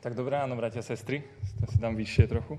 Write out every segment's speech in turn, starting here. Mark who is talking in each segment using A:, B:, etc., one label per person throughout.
A: Tak dobré ráno, bratia a sestry. To si dám vyššie trochu.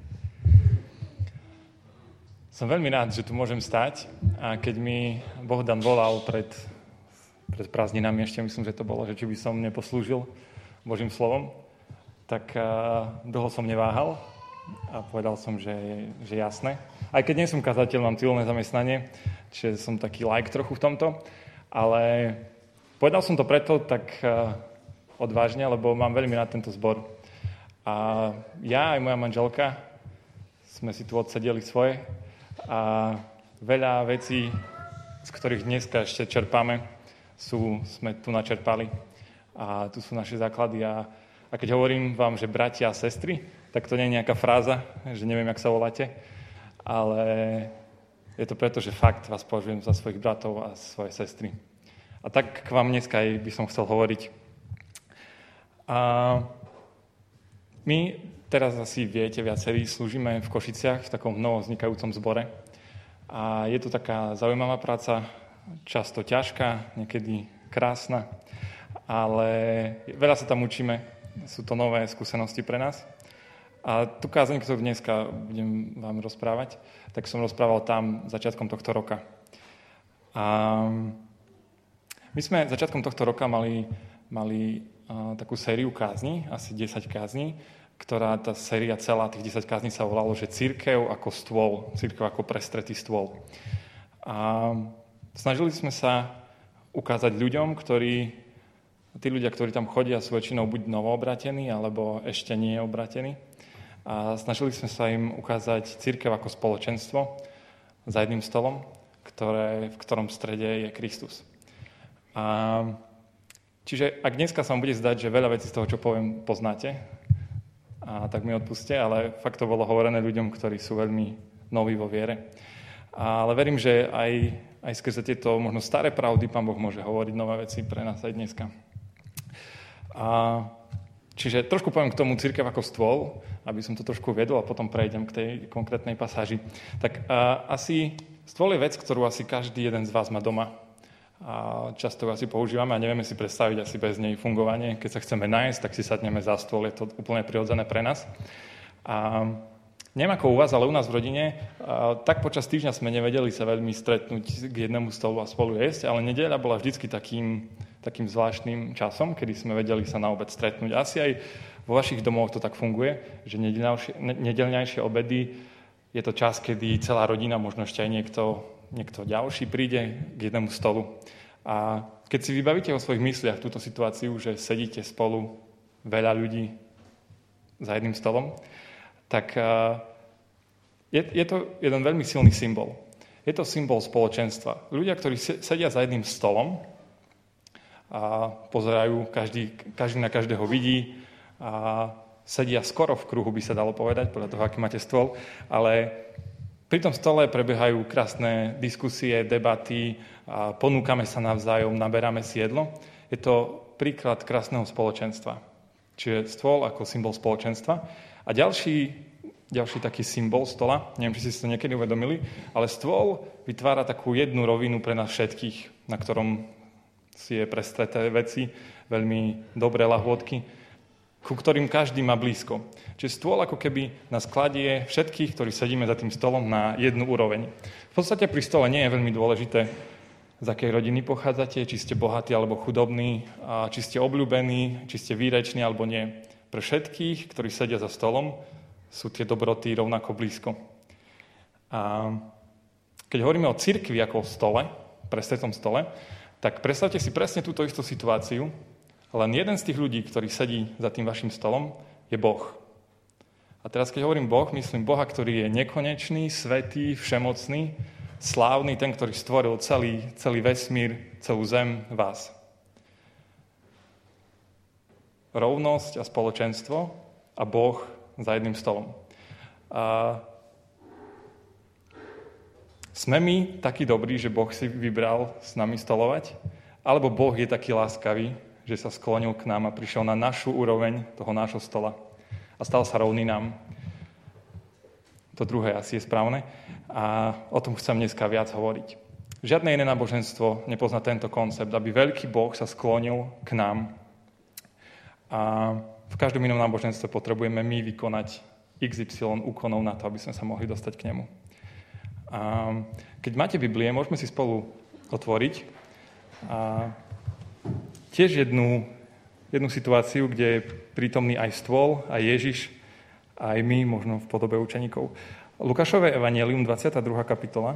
A: Som veľmi rád, že tu môžem stať. A keď mi Bohdan volal pred prázdninami, ešte myslím, že to bolo, že či by som neposlúžil Božím slovom, tak dlho som neváhal a povedal som, že jasné. Aj keď nie som kazateľ, mám civilné zamestnanie, čiže som taký laik trochu v tomto, ale povedal som to preto tak odvážne, lebo mám veľmi rád tento zbor. A ja aj moja manželka sme si tu odsedeli svoje a veľa vecí, z ktorých dneska ešte čerpáme, sme tu načerpali. A tu sú naše základy. A keď hovorím vám, že bratia a sestry, tak to nie je nejaká fráza, že neviem, jak sa voláte, ale je to preto, že fakt vás považujem za svojich bratov a svoje sestry. A tak k vám dneska aj by som chcel hovoriť. A my teraz asi viete, viacerí slúžime v Košiciach v takom novovznikajúcom zbore. A je to taká zaujímavá práca, často ťažká, niekedy krásna, ale veľa sa tam učíme, sú to nové skúsenosti pre nás. A tú kázeň, ktorú dneska budem vám rozprávať, tak som rozprával tam začiatkom tohto roka. A my sme začiatkom tohto roka mali takú sériu kázni, asi 10 kázni, ktorá tá séria celá, tých 10 kázni sa volalo, že cirkev ako stôl, cirkev ako prestretý stôl. A snažili sme sa ukázať ľuďom, tí ľudia, ktorí tam chodia, sú väčšinou buď novoobratení, alebo ešte nie obratení. A snažili sme sa im ukázať cirkev ako spoločenstvo za jedným stolom, v ktorom strede je Kristus. Čiže ak dneska sa vám bude zdať, že veľa vecí z toho, čo poviem, poznáte, tak mi odpuste, ale fakt to bolo hovorené ľuďom, ktorí sú veľmi noví vo viere. Ale verím, že aj skrze tieto možno staré pravdy Pán Boh môže hovoriť nové veci pre nás aj dneska. Čiže trošku poviem k tomu cirkev ako stôl, aby som to trošku viedol a potom prejdem k tej konkrétnej pasáži. Tak asi stôl je vec, ktorú asi každý jeden z vás má doma. A často asi používame a nevieme si predstaviť asi bez nej fungovanie. Keď sa chceme nájsť, tak si sadneme za stôl, je to úplne prirodzené pre nás. A neviem ako u vás, ale u nás v rodine, tak počas týždňa sme nevedeli sa veľmi stretnúť k jednému stolu a spolu jesť, ale nedeľa bola vždycky takým zvláštnym časom, kedy sme vedeli sa na obed stretnúť. Asi aj vo vašich domoch to tak funguje, že nedeľňajšie obedy je to čas, kedy celá rodina, možno ešte aj niekto ďalší príde k jednému stolu. A keď si vybavíte vo svojich mysliach túto situáciu, že sedíte spolu veľa ľudí za jedným stolom, tak je to jeden veľmi silný symbol. Je to symbol spoločenstva. Ľudia, ktorí sedia za jedným stolom a pozerajú, každý na každého vidí a sedia skoro v kruhu, by sa dalo povedať, podľa toho, aký máte stôl, ale pri tom stole prebiehajú krásne diskusie, debaty, a ponúkame sa navzájom, naberáme si jedlo. Je to príklad krásneho spoločenstva. Čiže stôl ako symbol spoločenstva. A ďalší taký symbol stola, neviem, či si to niekedy uvedomili, ale stôl vytvára takú jednu rovinu pre nás všetkých, na ktorom si je prestreté veci, veľmi dobré lahôdky, ku ktorým každý má blízko. Čiže stôl ako keby nás kladie všetkých, ktorí sedíme za tým stolom, na jednu úroveň. V podstate pri stole nie je veľmi dôležité, z akej rodiny pochádzate, či ste bohatí alebo chudobní, či ste obľúbení, či ste výreční alebo nie. Pre všetkých, ktorí sedia za stolom, sú tie dobroty rovnako blízko. A keď hovoríme o cirkvi ako o stole, prestretom stole, tak predstavte si presne túto istú situáciu. Len jeden z tých ľudí, ktorý sedí za tým vašim stolom, je Boh. A teraz, keď hovorím Boh, myslím Boha, ktorý je nekonečný, svätý, všemocný, slávny, ten, ktorý stvoril celý vesmír, celú zem, vás. Rovnosť a spoločenstvo a Boh za jedným stolom. A sme my takí dobrí, že Boh si vybral s nami stolovať? Alebo Boh je taký láskavý, že sa sklonil k nám a prišiel na našu úroveň toho nášho stola a stal sa rovný nám? To druhé asi je správne a o tom chcem dneska viac hovoriť. Žiadne iné náboženstvo nepozná tento koncept, aby veľký Boh sa sklonil k nám. A v každom inom náboženstve potrebujeme my vykonať XY úkonov na to, aby sme sa mohli dostať k nemu. A keď máte Biblie, môžeme si spolu otvoriť a tiež jednu situáciu, kde je prítomný aj stôl, aj Ježiš, aj my, možno v podobe učeníkov. Lukášové evanjelium, 22. kapitola.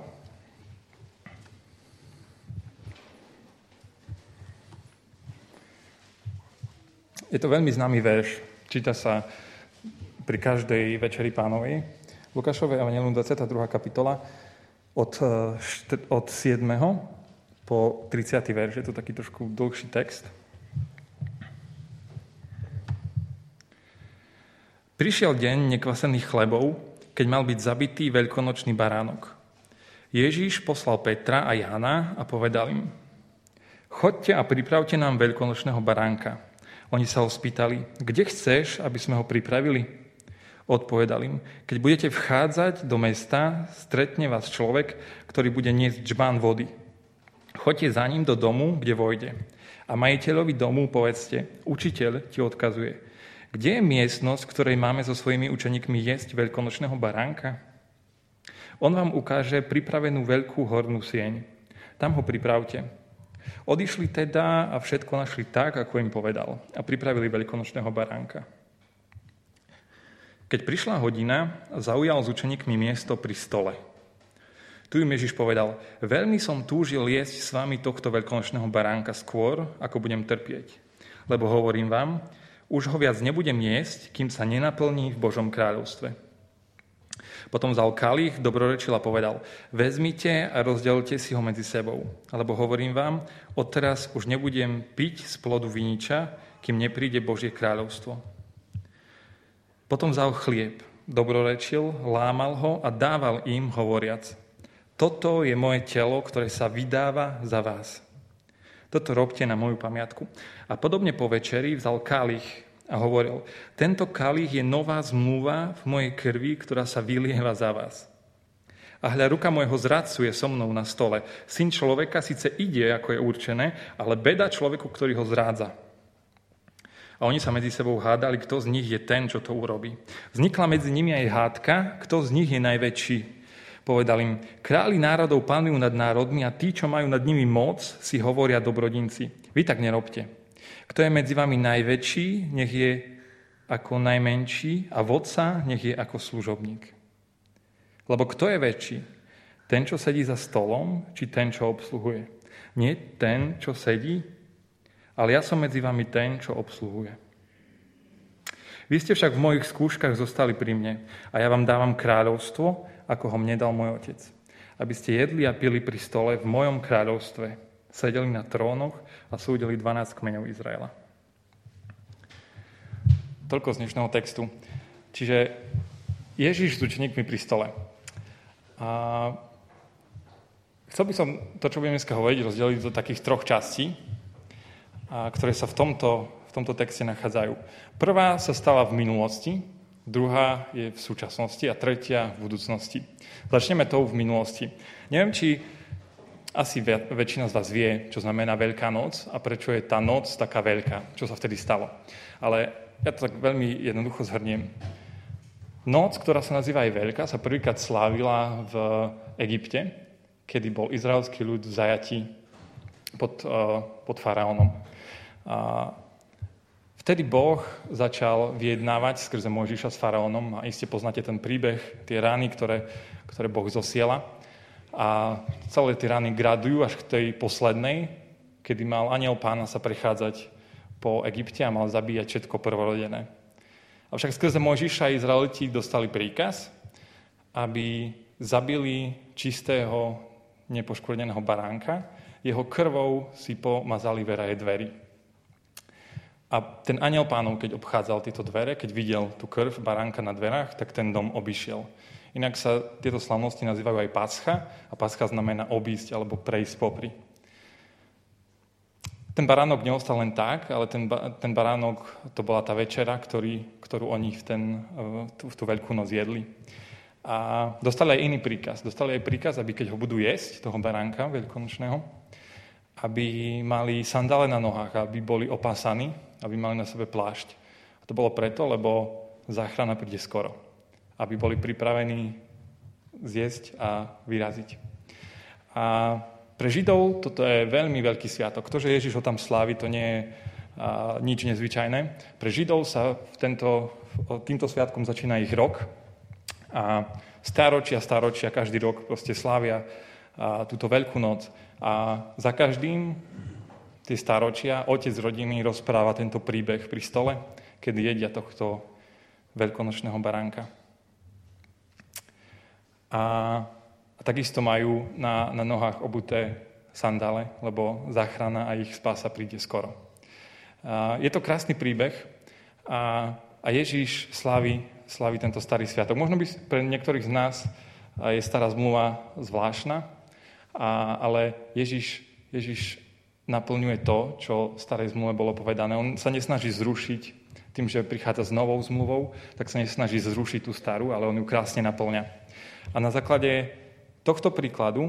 A: Je to veľmi známy verš. Číta sa pri každej večeri Pánovej. Lukášové evanjelium, 22. kapitola, od 7. po 30. verš. Je to taký trošku dlhší text. Prišiel deň nekvasených chlebov, keď mal byť zabitý veľkonočný baránok. Ježíš poslal Petra a Jána a povedal im: Choďte a pripravte nám veľkonočného baránka. Oni sa ho spýtali: Kde chceš, aby sme ho pripravili? Odpovedal im: Keď budete vchádzať do mesta, stretne vás človek, ktorý bude niesť džbán vody. Choďte za ním do domu, kde vojde. A majiteľovi domu povedzte: Učiteľ ti odkazuje: Kde je miestnosť, v ktorej máme so svojimi učeníkmi jesť veľkonočného baránka? On vám ukáže pripravenú veľkú hornú sieň. Tam ho pripravte. Odišli teda a všetko našli tak, ako im povedal. A pripravili veľkonočného baránka. Keď prišla hodina, zaujal s učeníkmi miesto pri stole. Tu im Ježiš povedal: Veľmi som túžil jesť s vami tohto veľkonočného baránka skôr, ako budem trpieť. Lebo hovorím vám, už ho viac nebudem jesť, kým sa nenaplní v Božom kráľovstve. Potom vzal kalich, dobrorečil a povedal: Vezmite a rozdelte si ho medzi sebou. Lebo hovorím vám, odteraz už nebudem piť z plodu viniča, kým nepríde Božie kráľovstvo. Potom vzal chlieb, dobrorečil, lámal ho a dával im, hovoriac: Toto je moje telo, ktoré sa vydáva za vás. Toto robte na moju pamiatku. A podobne po večeri vzal kalich a hovoril: Tento kalich je nová zmluva v mojej krvi, ktorá sa vylieva za vás. A hľa, ruka môjho zradcu je so mnou na stole. Syn človeka síce ide, ako je určené, ale beda človeku, ktorý ho zrádza. A oni sa medzi sebou hádali, kto z nich je ten, čo to urobí. Vznikla medzi nimi aj hádka, kto z nich je najväčší. Povedal im: Králi národov panujú nad národmi a tí, čo majú nad nimi moc, si hovoria dobrodinci. Vy tak nerobte. Kto je medzi vami najväčší, nech je ako najmenší a vodca nech je ako služobník. Lebo kto je väčší? Ten, čo sedí za stolom, či ten, čo obsluhuje? Nie ten, čo sedí, ale ja som medzi vami ten, čo obsluhuje. Vy ste však v mojich skúškach zostali pri mne a ja vám dávam kráľovstvo, ako ho mne dal môj otec. Aby ste jedli a pili pri stole v mojom kráľovstve, sedeli na trónoch a súdili 12 kmeňov Izraela. Toľko z dnešného textu. Čiže Ježiš s učeníkmi pri stole. A chcel by som to, čo budem dneska hovoriť, rozdeliť do takých 3 častí, ktoré sa v tomto texte nachádzajú. Prvá sa stala v minulosti, druhá je v súčasnosti a tretia v budúcnosti. Začneme tou v minulosti. Neviem, či asi väčšina z vás vie, čo znamená Veľká noc a prečo je tá noc taká veľká, čo sa vtedy stalo. Ale ja to tak veľmi jednoducho zhrniem. Noc, ktorá sa nazýva aj Veľká, sa prvýkrát slávila v Egypte, kedy bol izraelský ľud v zajatí pod faraónom. Vtedy Boh začal vyjednávať skrze Mojžiša s faraónom a iste poznáte ten príbeh, tie rány, ktoré Boh zosiela. A celé tie rány gradujú až k tej poslednej, kedy mal anjel Pána sa prechádzať po Egypte a mal zabíjať všetko prvorodené. Avšak skrze Mojžiša Izraeliti dostali príkaz, aby zabili čistého, nepoškvrneného baránka, jeho krvou si pomazali veraje dverí. A ten anjel Pánov, keď obchádzal tieto dvere, keď videl tú krv baránka na dverách, tak ten dom obišiel. Inak sa tieto slavnosti nazývajú aj Pascha a Pascha znamená obísť alebo prejsť popri. Ten baránok neostal len tak, ale ten baránok, to bola tá večera, ktorú oni v tú veľkú noc jedli. A dostali aj iný príkaz. Dostali aj príkaz, aby keď ho budú jesť, toho baránka veľkonočného, aby mali sandále na nohách, aby boli opásaní, aby mali na sebe plášť. A To bolo preto, lebo záchrana príde skoro. Aby boli pripravení zjesť a vyraziť. A pre Židov toto je veľmi veľký sviatok. To, že Ježiš ho tam slávi, to nie je nič nezvyčajné. Pre Židov sa týmto sviatkom začína ich rok. A stáročia, každý rok proste slávia túto veľkú noc. A za každým tie stáročia otec rodiny rozpráva tento príbeh pri stole, kedy jedia tohto veľkonočného baránka. A takisto majú na nohách obuté sandále, lebo záchrana a ich spása príde skoro. Je to krásny príbeh a Ježiš slávi tento starý sviatok. Možno by pre niektorých z nás je stará zmluva zvláštna, ale Ježiš naplňuje to, čo v starej zmluve bolo povedané. On sa nesnaží zrušiť tým, že prichádza s novou zmluvou, tak sa nesnaží zrušiť tú starú, ale on ju krásne naplňa. A na základe tohto príkladu,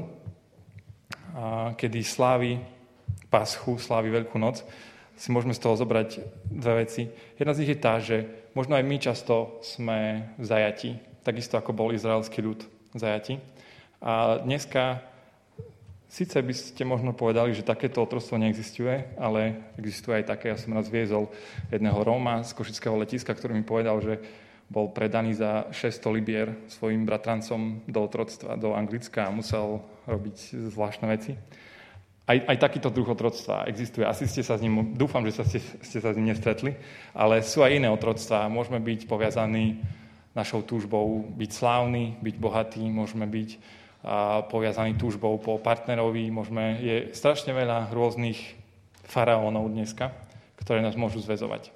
A: kedy slávi Paschu, slávi Veľkú noc, si môžeme z toho zobrať dve veci. Jedna z nich je tá, že možno aj my často sme v zajatí, takisto ako bol izraelský ľud v zajatí. A dneska síce by ste možno povedali, že takéto otroctvo neexistuje, ale existuje aj také. Ja som raz viezol jedného Róma z košického letiska, ktorý mi povedal, že bol predaný za 600 libier svojim bratrancom do otroctva, do Anglicka a musel robiť zvláštne veci. Aj takýto druh otroctva existuje. Asi ste sa s ním, dúfam, že ste sa s ním nestretli, ale sú aj iné otroctvá. Môžeme byť poviazaní našou túžbou byť slávni, byť bohatí, môžeme byť poviazaní túžbou po partnerovi, je strašne veľa rôznych faraónov dneska, ktoré nás môžu zväzovať.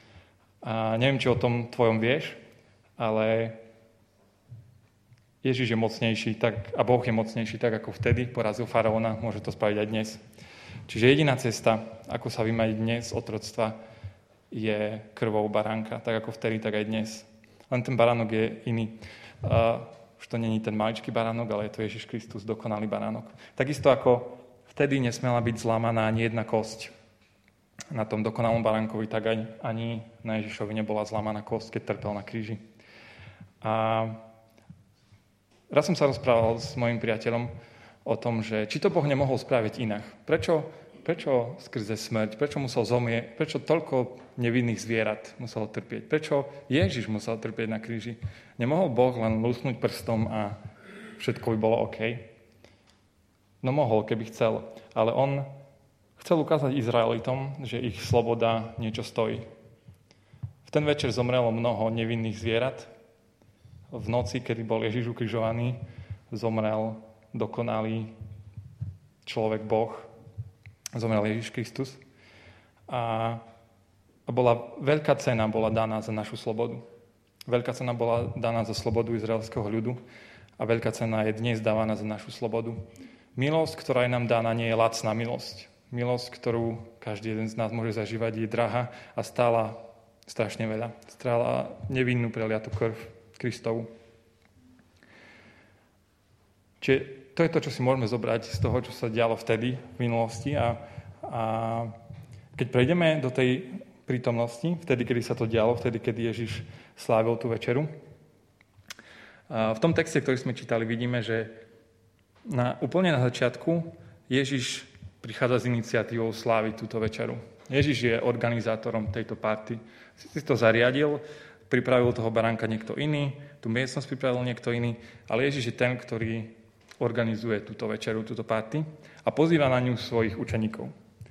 A: A neviem, či o tom tvojom vieš, ale Ježiš je mocnejší a Boh je mocnejší tak, ako vtedy porazil faraóna, môže to spraviť aj dnes. Čiže jediná cesta, ako sa vymaniť dnes z otroctva, je krvou baránka, tak ako vtedy, tak aj dnes. Len ten baránok je iný. Už to nie je ten maličký baránok, ale je to Ježiš Kristus, dokonalý baránok. Takisto ako vtedy nesmela byť zlamaná ani jedna kosť na tom dokonalom baránkovi, tak ani na Ježišovi nebola zlamaná kosť, keď trpel na kríži. A raz som sa rozprával s mojim priateľom o tom, že či to Boh nemohol spraviť inak. Prečo skrze smrť? Prečo musel zomrieť? Prečo toľko nevinných zvierat muselo trpieť? Prečo Ježiš musel trpieť na kríži? Nemohol Boh len lusnúť prstom a všetko by bolo OK? No mohol, keby chcel. Ale on chcel ukázať Izraelitom, že ich sloboda niečo stojí. V ten večer zomrelo mnoho nevinných zvierat. V noci, kedy bol Ježiš ukrižovaný, zomrel dokonalý človek Boh, zomrel Ježiš Kristus. A veľká cena bola daná za našu slobodu. Veľká cena bola daná za slobodu izraelského ľudu a veľká cena je dnes dávaná za našu slobodu. Milosť, ktorá je nám daná, nie je lacná milosť. Milosť, ktorú každý jeden z nás môže zažívať, je drahá a stála strašne veľa. Stála nevinnú preliatú krv Kristovu. Čiže to je to, čo si môžeme zobrať z toho, čo sa dialo vtedy, v minulosti. A keď prejdeme do tej prítomnosti, vtedy, kedy sa to dialo, vtedy, kedy Ježiš slávil tú večeru, v tom texte, ktorý sme čítali, vidíme, že úplne na začiatku Ježiš prichádza s iniciatívou sláviť túto večeru. Ježiš je organizátorom tejto party. Si to zariadil, pripravil toho baránka niekto iný, tú miestnosť pripravil niekto iný, ale Ježiš je ten, ktorý organizuje túto večeru, túto party a pozýva na ňu svojich učeníkov.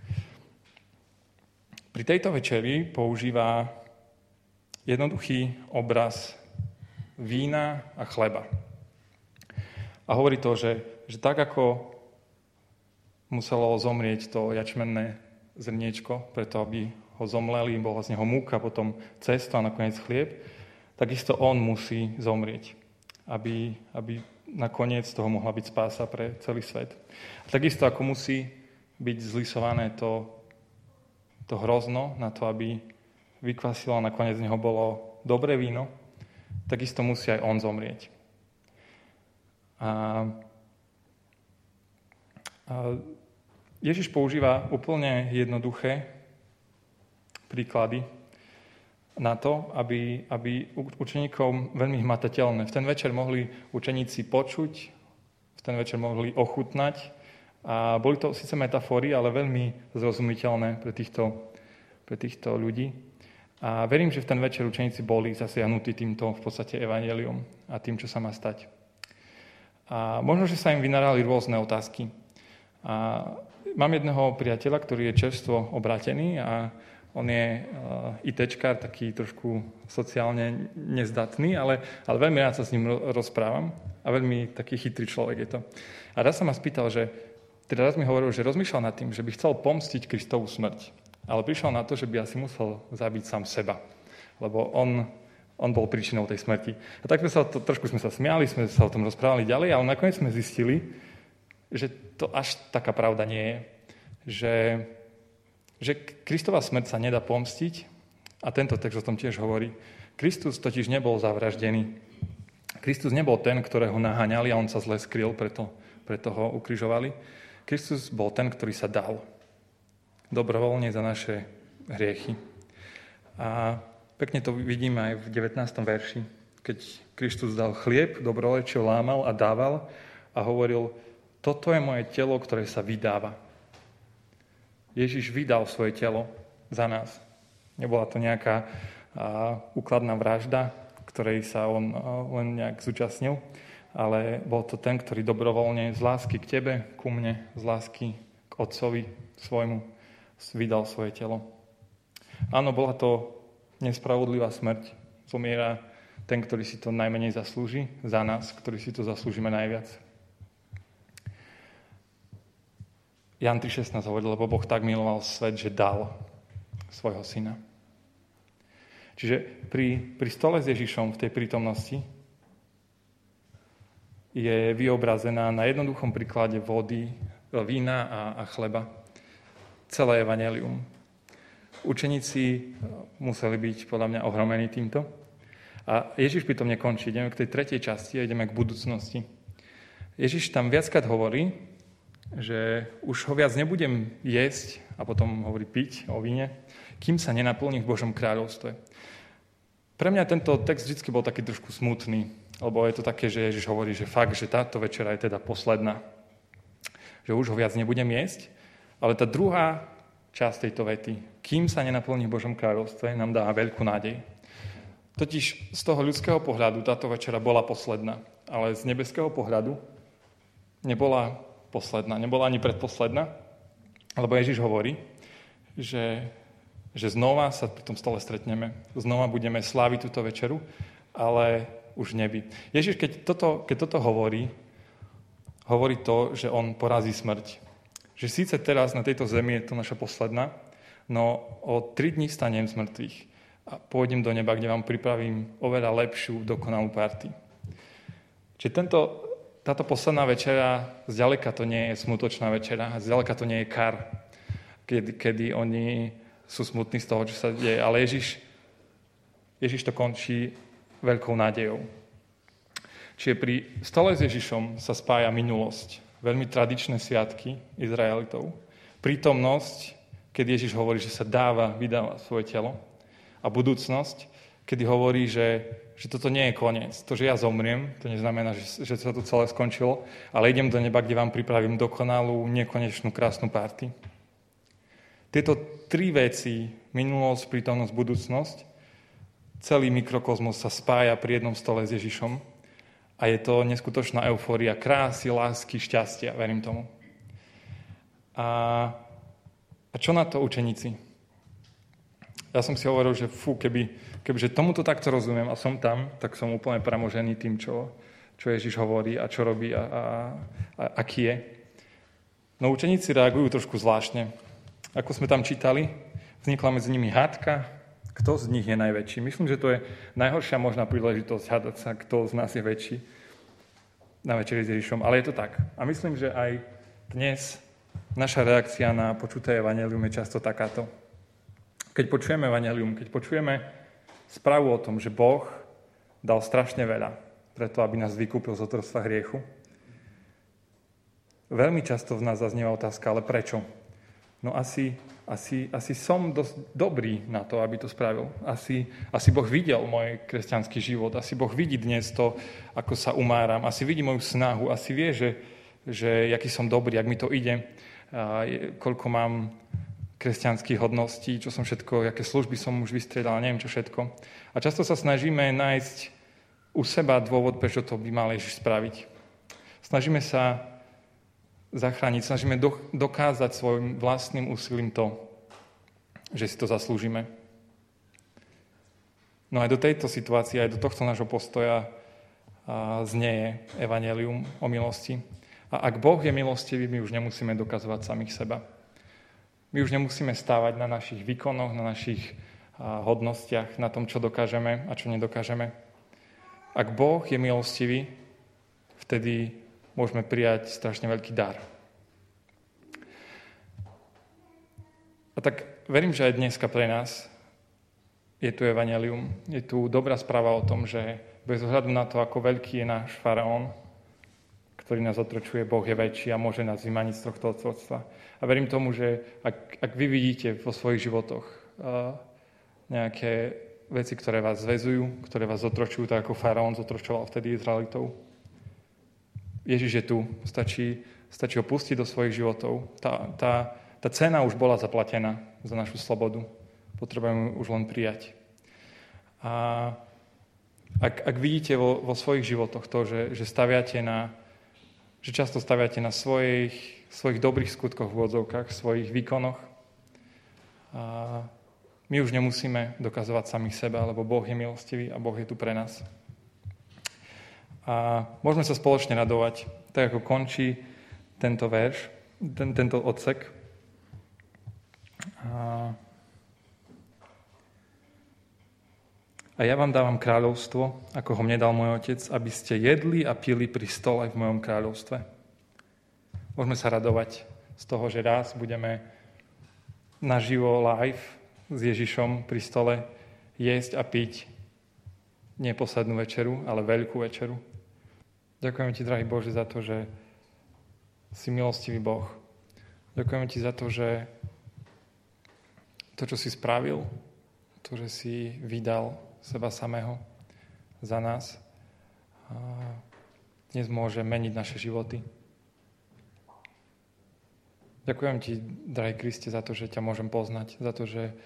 A: Pri tejto večeri používa jednoduchý obraz vína a chleba. A hovorí to, že tak ako muselo zomrieť to jačmenné zrniečko, preto aby ho zomleli, bola z neho múka, potom cesto a nakoniec chlieb, takisto on musí zomrieť, aby nakoniec toho mohla byť spása pre celý svet. A takisto ako musí byť zlisované to hrozno na to, aby vykvasilo a nakoniec z neho bolo dobré víno, takisto musí aj on zomrieť. A Ježiš používa úplne jednoduché príklady na to, aby učeníkom veľmi hmatateľné. V ten večer mohli učeníci počuť, v ten večer mohli ochutnať a boli to síce metafory, ale veľmi zrozumiteľné pre týchto ľudí. A verím, že v ten večer učeníci boli zasiahnutí týmto v podstate evanjeliom a tým, čo sa má stať. A možno, že sa im vynárali rôzne otázky. A mám jedného priateľa, ktorý je čerstvo obrátený a on je ITčkár, taký trošku sociálne nezdatný, ale veľmi rád sa s ním rozprávam a veľmi taký chytrý človek je to. A raz sa ma spýtal, raz mi hovoril, že rozmýšľal nad tým, že by chcel pomstiť Kristovú smrť. Ale prišiel na to, že by asi musel zabiť sám seba, lebo on bol príčinou tej smrti. A tak trošku sme sa smiali, sme sa o tom rozprávali ďalej, ale nakoniec sme zistili, že to až taká pravda nie je. Že Kristova smrť sa nedá pomstiť a tento text o tom tiež hovorí. Kristus totiž nebol zavraždený. Kristus nebol ten, ktorého naháňali a on sa zle skryl, preto ho ukrižovali. Kristus bol ten, ktorý sa dal dobrovoľne za naše hriechy. A pekne to vidíme aj v 19. verši, keď Kristus dal chlieb, dobrorečil, lámal a dával a hovoril, toto je moje telo, ktoré sa vydáva. Ježiš vydal svoje telo za nás. Nebola to nejaká úkladná vražda, ktorej sa on len nejak zúčastnil, ale bol to ten, ktorý dobrovoľne z lásky k tebe, ku mne, z lásky k Otcovi svojmu vydal svoje telo. Áno, bola to nespravodlivá smrť. Zomiera ten, ktorý si to najmenej zaslúži, za nás, ktorý si to zaslúžime najviac. Jan 3.16 hovoril, lebo Boh tak miloval svet, že dal svojho syna. Čiže pri stole s Ježišom v tej prítomnosti je vyobrazená na jednoduchom príklade vody, vína a chleba celé evanjelium. Učeníci museli byť podľa mňa ohromení týmto. A Ježiš pri tom nekončí. Ideme k tej tretej časti a ideme k budúcnosti. Ježiš tam viackrát hovorí, že už ho viac nebudem jesť a potom hovorí piť o víne, kým sa nenaplní v Božom kráľovstve. Pre mňa tento text vždy bol taký trošku smutný, lebo je to také, že Ježiš hovorí, že fakt, že táto večera je teda posledná. Že už ho viac nebudem jesť, ale tá druhá časť tejto vety, kým sa nenaplní v Božom kráľovstve, nám dá veľkú nádej. Totiž z toho ľudského pohľadu táto večera bola posledná, ale z nebeského pohľadu nebola posledná, nebola ani predposledná, lebo Ježiš hovorí, že znova sa pri tom stole stretneme, znova budeme sláviť túto večeru, ale už nebi. Ježiš, keď toto hovorí to, že on porazí smrť. Že síce teraz na tejto zemi je to naša posledná, no o 3 dní stanem z mŕtvych a pôjdem do neba, kde vám pripravím oveľa lepšiu, dokonalú party. Čiže táto posledná večera, zďaleka to nie je smutočná večera, zďaleka to nie je kar, kedy oni sú smutní z toho, čo sa deje. Ale Ježiš to končí veľkou nádejou. Čiže pri stole s Ježišom sa spája minulosť, veľmi tradičné sviatky Izraelitov, prítomnosť, keď Ježiš hovorí, že sa vydáva svoje telo, a budúcnosť, kedy hovorí, že toto nie je koniec. To, že ja zomriem, to neznamená, že sa to celé skončilo, ale idem do neba, kde vám pripravím dokonalú, nekonečnú, krásnu party. Tieto 3 veci, minulosť, prítomnosť, budúcnosť, celý mikrokozmos sa spája pri jednom stole s Ježišom a je to neskutočná eufória krásy, lásky, šťastia, verím tomu. A čo na to učeníci? Ja som si hovoril, že kebyže tomuto takto rozumiem a som tam, tak som úplne premožený tým, čo Ježiš hovorí a čo robí a aký je. No učeníci reagujú trošku zvláštne. Ako sme tam čítali, vznikla medzi nimi hádka, kto z nich je najväčší. Myslím, že to je najhoršia možná príležitosť hádať sa, kto z nás je väčší na večeri s Ježišom. Ale je to tak. A myslím, že aj dnes naša reakcia na počuté evanjelium je často takáto. Keď počujeme evanjelium, keď počujeme správu o tom, že Boh dal strašne veľa preto, aby nás vykúpil z otroctva hriechu, veľmi často v nás zaznieva otázka, ale prečo? no asi som dosť dobrý na to, aby to spravil. Asi Boh videl môj kresťanský život, asi Boh vidí dnes to, ako sa umáram, asi vidí moju snahu, asi vie, že aký som dobrý, ak mi to ide, koľko mám kresťanských hodností, čo som všetko, aké služby som už vystriedal, neviem čo všetko. A často sa snažíme nájsť u seba dôvod, prečo to by mal Ježiš spraviť. Snažíme sa zachrániť, snažíme dokázať svojim vlastným úsilím to, že si to zaslúžime. No aj do tejto situácie, aj do tohto nášho postoja znieje evanjelium o milosti. A ak Boh je milostivý, my už nemusíme dokazovať samých seba. My už nemusíme stávať na našich výkonoch, na našich hodnostiach, na tom, čo dokážeme a čo nedokážeme. Ak Boh je milostivý, vtedy môžeme prijať strašne veľký dar. A tak verím, že aj dneska pre nás je tu evanjelium. Je tu dobrá správa o tom, že bez ohľadu na to, ako veľký je náš faraón, ktorý nás otročuje, Boh je väčší a môže nás vymaniť z tohto otroctva. A verím tomu, že ak vy vidíte vo svojich životoch nejaké veci, ktoré vás zväzujú, ktoré vás zotročujú, tak ako faraón zotročoval vtedy Izraelitov, Ježiš je tu, stačí ho pustiť do svojich životov. Tá cena už bola zaplatená za našu slobodu. Potrebujeme už len prijať. A ak vidíte vo svojich životoch to, že často staviate na svojich dobrých skutkoch v odzovkách, svojich výkonoch, my už nemusíme dokazovať samých seba, lebo Boh je milostivý a Boh je tu pre nás. A môžeme sa spoločne radovať, tak ako končí tento verš, tento odsek. A ja vám dávam kráľovstvo, ako ho mne dal môj otec, aby ste jedli a pili pri stole v mojom kráľovstve. Môžeme sa radovať z toho, že raz budeme naživo live s Ježišom pri stole jesť a piť nie poslednú večeru, ale veľkú večeru. Ďakujem ti, drahý Bože, za to, že si milostivý Boh. Ďakujem ti za to, že to, čo si spravil, to, že si vydal seba samého za nás, dnes môže meniť naše životy. Ďakujem ti, drahý Kriste, za to, že ťa môžem poznať, za to, že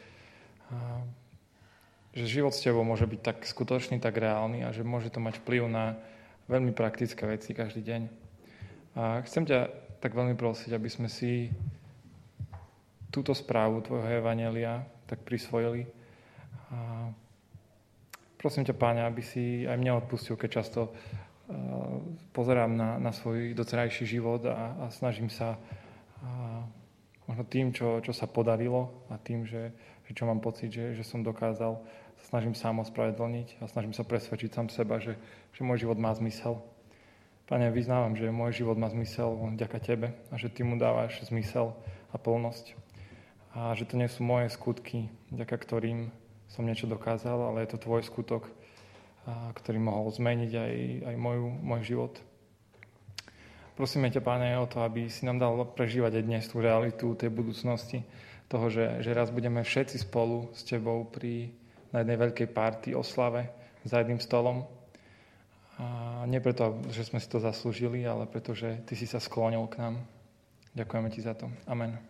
A: život s tebou môže byť tak skutočný, tak reálny a že môže to mať vplyv na veľmi praktické veci každý deň. A chcem ťa tak veľmi prosiť, aby sme si túto správu tvojho evanjelia tak prisvojili. A prosím ťa, Páne, aby si aj mňa odpustil, keď často pozerám na svoj doterajší život a snažím sa možno tým, čo sa podarilo a tým, že čo mám pocit, že som dokázal, sa snažím sám ospravedlniť a snažím sa presvedčiť sám seba, že môj život má zmysel. Pane, vyznávam, že môj život má zmysel len vďaka Tebe a že Ty mu dávaš zmysel a plnosť. A že to nie sú moje skutky, vďaka ktorým som niečo dokázal, ale je to Tvoj skutok, ktorý mohol zmeniť aj môj život. Prosíme ťa, Pane, o to, aby si nám dal prežívať aj dnes tú realitu tej budúcnosti, toho, že raz budeme všetci spolu s Tebou na jednej veľkej party, oslave, za jedným stolom. A nie preto, že sme si to zaslúžili, ale preto, že Ty si sa sklonil k nám. Ďakujeme Ti za to. Amen.